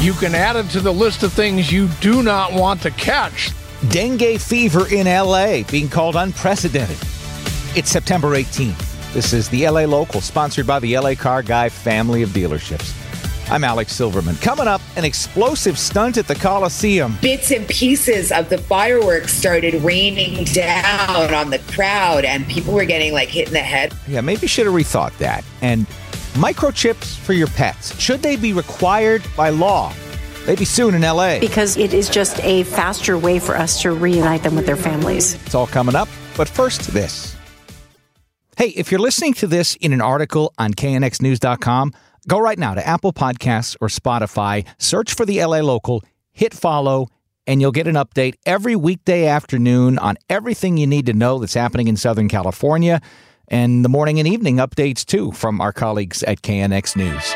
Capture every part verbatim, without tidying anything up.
You can add it to the list of things you do not want to catch. Dengue fever in L A being called unprecedented. It's September eighteenth. This is the L A Local, sponsored by the L A Car Guy family of dealerships. I'm Alex Silverman. Coming up, an explosive stunt at the Coliseum. Bits and pieces of the fireworks started raining down on the crowd, and people were getting like hit in the head. Yeah, maybe you should have rethought that. And microchips for your pets. Should they be required by law? Maybe soon in L A. Because it is just a faster way for us to reunite them with their families. It's all coming up. But first, this. Hey, if you're listening to this in an article on K N X news dot com, go right now to Apple Podcasts or Spotify, search for the L A Local, hit follow, and you'll get an update every weekday afternoon on everything you need to know that's happening in Southern California, and the morning and evening updates, too, from our colleagues at K N X News.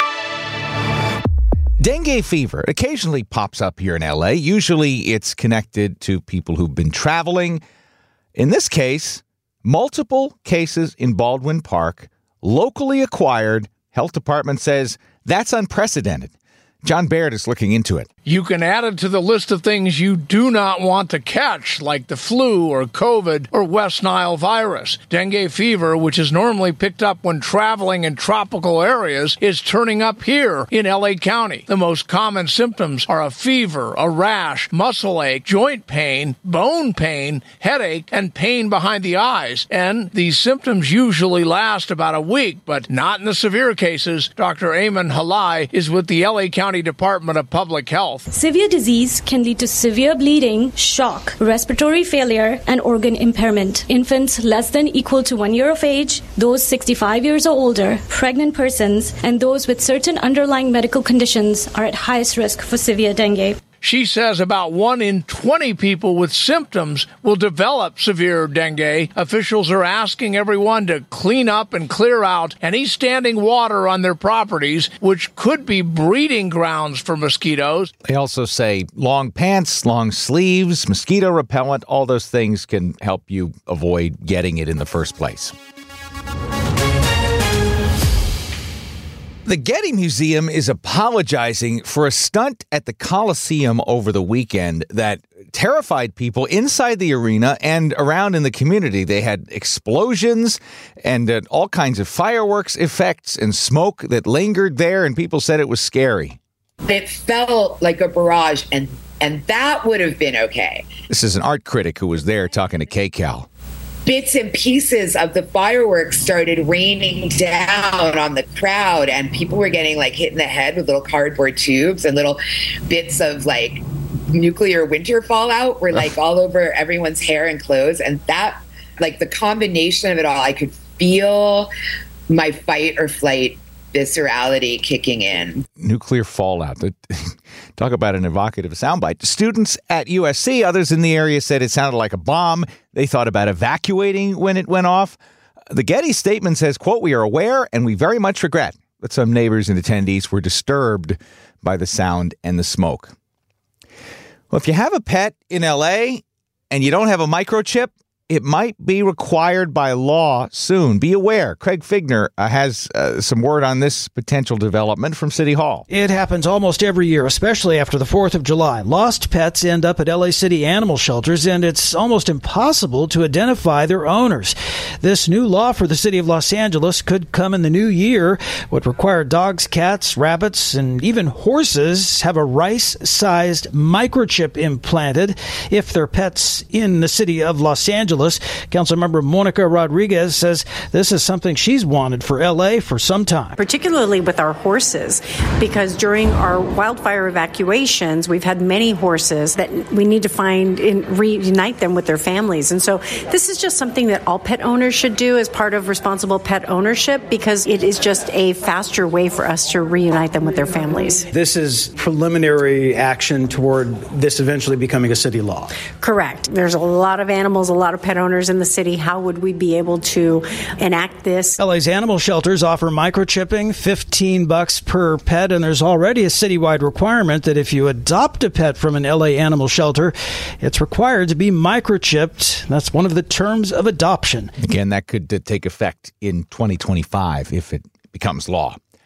Dengue fever occasionally pops up here in L A. Usually it's connected to people who've been traveling. In this case, multiple cases in Baldwin Park, locally acquired. Health Department says that's unprecedented. John Baird is looking into it. You can add it to the list of things you do not want to catch, like the flu or COVID or West Nile virus. Dengue fever, which is normally picked up when traveling in tropical areas, is turning up here in L A County. The most common symptoms are a fever, a rash, muscle ache, joint pain, bone pain, headache, and pain behind the eyes. And these symptoms usually last about a week, but not in the severe cases. Doctor Ayman Halai is with the L A County Department of Public Health. Severe disease can lead to severe bleeding, shock, respiratory failure, and organ impairment. Infants less than equal to one year of age, those sixty-five years or older, pregnant persons, and those with certain underlying medical conditions are at highest risk for severe dengue. She says about one in twenty people with symptoms will develop severe dengue. Officials are asking everyone to clean up and clear out any standing water on their properties, which could be breeding grounds for mosquitoes. They also say long pants, long sleeves, mosquito repellent, all those things can help you avoid getting it in the first place. The Getty Museum is apologizing for a stunt at the Coliseum over the weekend that terrified people inside the arena and around in the community. They had explosions and uh, all kinds of fireworks effects and smoke that lingered there, and people said it was scary. It felt like a barrage, and, and that would have been okay. This is an art critic who was there talking to K C A L. Bits and pieces of the fireworks started raining down on the crowd, and people were getting like hit in the head with little cardboard tubes, and little bits of like nuclear winter fallout were like all over everyone's hair and clothes. And that, like the combination of it all, I could feel my fight or flight viscerality kicking in. Nuclear fallout. Talk about an evocative soundbite. Students at U S C, others in the area said it sounded like a bomb. They thought about evacuating when it went off. The Getty statement says, quote, "We are aware and we very much regret that some neighbors and attendees were disturbed by the sound and the smoke." Well, if you have a pet in L A and you don't have a microchip, it might be required by law soon. Be aware. Craig Figner uh, has uh, some word on this potential development from City Hall. It happens almost every year, especially after the fourth of July. Lost pets end up at L A City animal shelters, and it's almost impossible to identify their owners. This new law for the city of Los Angeles could come in the new year, would require dogs, cats, rabbits, and even horses have a rice-sized microchip implanted if they're pets in the city of Los Angeles. Councilmember Monica Rodriguez says this is something she's wanted for L A for some time. Particularly with our horses, because during our wildfire evacuations, we've had many horses that we need to find and reunite them with their families. And so this is just something that all pet owners should do as part of responsible pet ownership, because it is just a faster way for us to reunite them with their families. This is preliminary action toward this eventually becoming a city law. Correct. There's a lot of animals, a lot of pet owners in the city. How would we be able to enact this? L A's animal shelters offer microchipping, fifteen bucks per pet, and there's already a citywide requirement that if you adopt a pet from an L A animal shelter, it's required to be microchipped. That's one of the terms of adoption. Again, that could uh, take effect in twenty twenty-five if it becomes law.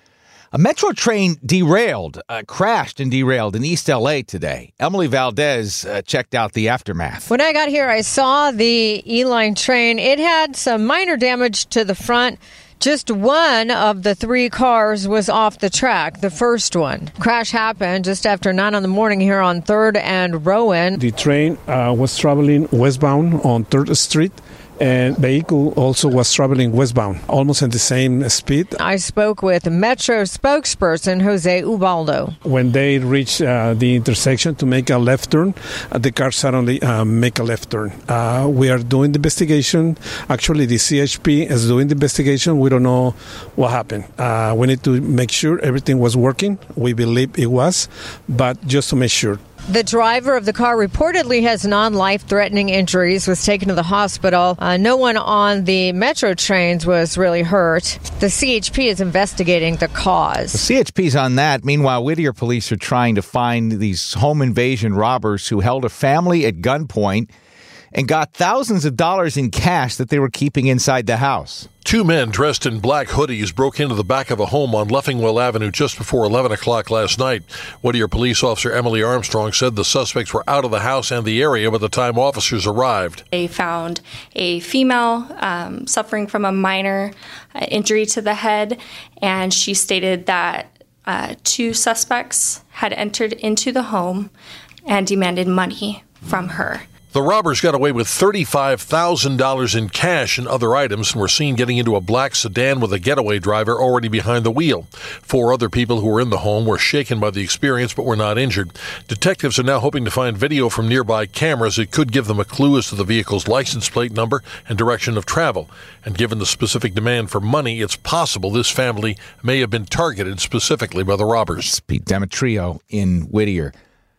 A metro train derailed, uh, crashed and derailed in East L A today. Emily Valdez uh, checked out the aftermath. When I got here, I saw the E-Line train. It had some minor damage to the front. Just one of the three cars was off the track, the first one. Crash happened just after nine in the morning here on third and Rowan. The train uh, was traveling westbound on third Street. And vehicle also was traveling westbound, almost at the same speed. I spoke with Metro spokesperson Jose Ubaldo. When they reached uh, the intersection to make a left turn, uh, the car suddenly uh, make a left turn. Uh, we are doing the investigation. Actually, the C H P is doing the investigation. We don't know what happened. Uh, we need to make sure everything was working. We believe it was, but just to make sure. The driver of the car reportedly has non-life-threatening injuries, was taken to the hospital. Uh, no one on the Metro trains was really hurt. The C H P is investigating the cause. The C H P's on that. Meanwhile, Whittier police are trying to find these home invasion robbers who held a family at gunpoint and got thousands of dollars in cash that they were keeping inside the house. Two men dressed in black hoodies broke into the back of a home on Leffingwell Avenue just before eleven o'clock last night. Whittier police officer Emily Armstrong said the suspects were out of the house and the area by the time officers arrived. They found a female um, suffering from a minor uh, injury to the head, and she stated that uh, two suspects had entered into the home and demanded money from her. The robbers got away with thirty-five thousand dollars in cash and other items and were seen getting into a black sedan with a getaway driver already behind the wheel. Four other people who were in the home were shaken by the experience but were not injured. Detectives are now hoping to find video from nearby cameras that could give them a clue as to the vehicle's license plate number and direction of travel. And given the specific demand for money, it's possible this family may have been targeted specifically by the robbers. Pete Demetrio in Whittier.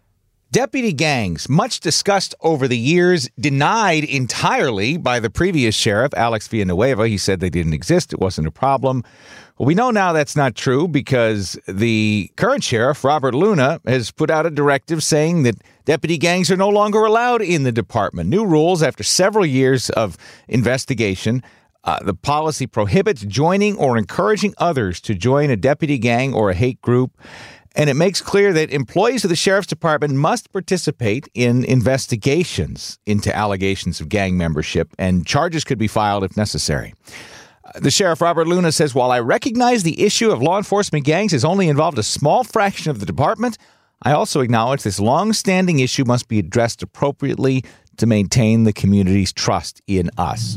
Deputy gangs, much discussed over the years, denied entirely by the previous sheriff, Alex Villanueva. He said they didn't exist. It wasn't a problem. Well, we know now that's not true because the current sheriff, Robert Luna, has put out a directive saying that deputy gangs are no longer allowed in the department. New rules after several years of investigation. Uh, the policy prohibits joining or encouraging others to join a deputy gang or a hate group. And it makes clear that employees of the sheriff's department must participate in investigations into allegations of gang membership, and charges could be filed if necessary. The sheriff, Robert Luna, says, while I recognize the issue of law enforcement gangs has only involved a small fraction of the department, I also acknowledge this long-standing issue must be addressed appropriately to maintain the community's trust in us.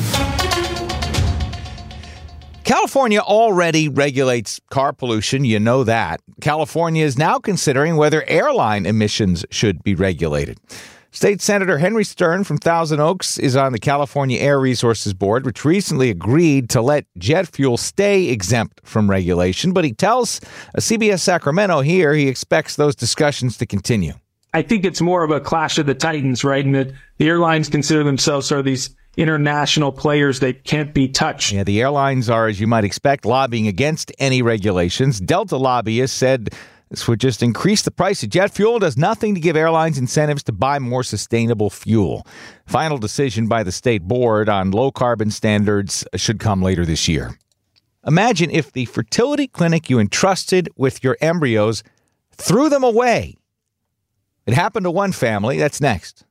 California already regulates car pollution. You know that. California is now considering whether airline emissions should be regulated. State Senator Henry Stern from Thousand Oaks is on the California Air Resources Board, which recently agreed to let jet fuel stay exempt from regulation. But he tells C B S Sacramento here he expects those discussions to continue. I think it's more of a clash of the titans, right? And that the airlines consider themselves sort of these international players that can't be touched. Yeah, the airlines are, as you might expect, lobbying against any regulations. Delta lobbyists said this would just increase the price of jet fuel, does nothing to give airlines incentives to buy more sustainable fuel. Final decision by the state board on low carbon standards should come later this year. Imagine if the fertility clinic you entrusted with your embryos threw them away. It happened to one family. That's next.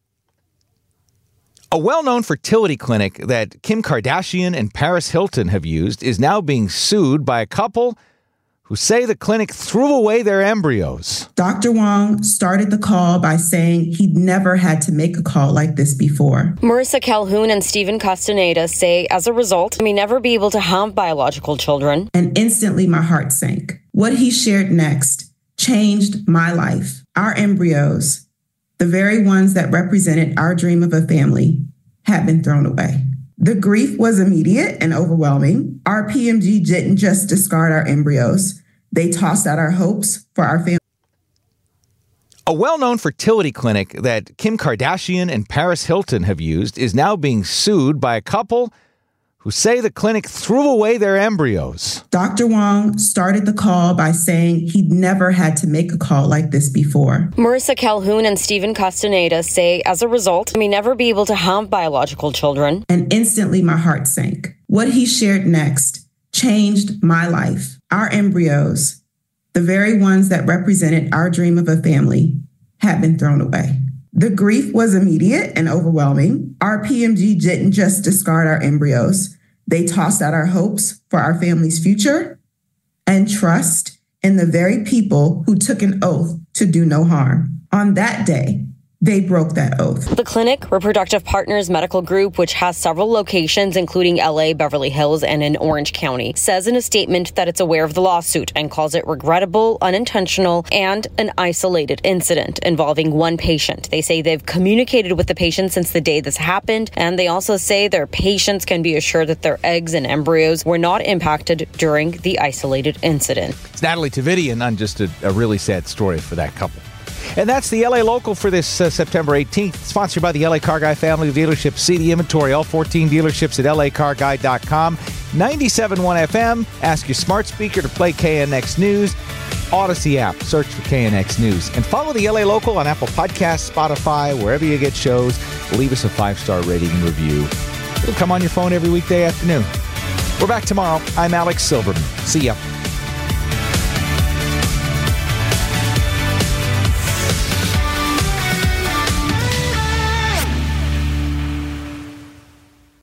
A well-known fertility clinic that Kim Kardashian and Paris Hilton have used is now being sued by a couple who say the clinic threw away their embryos. Doctor Wong started the call by saying he'd never had to make a call like this before. Marissa Calhoun and Stephen Castaneda say, as a result, we may never be able to have biological children. And instantly my heart sank. What he shared next changed my life. Our embryos, the very ones that represented our dream of a family, had been thrown away. The grief was immediate and overwhelming. Our P M G didn't just discard our embryos. They tossed out our hopes for our family. A well-known fertility clinic that Kim Kardashian and Paris Hilton have used is now being sued by a couple who say the clinic threw away their embryos. Doctor Wong started the call by saying he'd never had to make a call like this before. Marissa Calhoun and Stephen Castaneda say, as a result, we may never be able to have biological children. And instantly my heart sank. What he shared next changed my life. Our embryos, the very ones that represented our dream of a family, had been thrown away. The grief was immediate and overwhelming. Our P M G didn't just discard our embryos. They tossed out our hopes for our family's future and trust in the very people who took an oath to do no harm. On that day, they broke that oath. The clinic, Reproductive Partners Medical Group, which has several locations, including L A, Beverly Hills, and in Orange County, says in a statement that it's aware of the lawsuit and calls it regrettable, unintentional, and an isolated incident involving one patient. They say they've communicated with the patient since the day this happened, and they also say their patients can be assured that their eggs and embryos were not impacted during the isolated incident. It's Natalie Tavidian on just a, a really sad story for that couple. And that's the L A Local for this uh, September eighteenth, sponsored by the L A Car Guy family of dealerships. See the inventory, all fourteen dealerships at L A car guy dot com. ninety-seven point one F M. Ask your smart speaker to play K N X News. Odyssey app, search for K N X News. And follow the L A Local on Apple Podcasts, Spotify, wherever you get shows. Leave us a five-star rating and review. It'll come on your phone every weekday afternoon. We're back tomorrow. I'm Alex Silverman. See ya.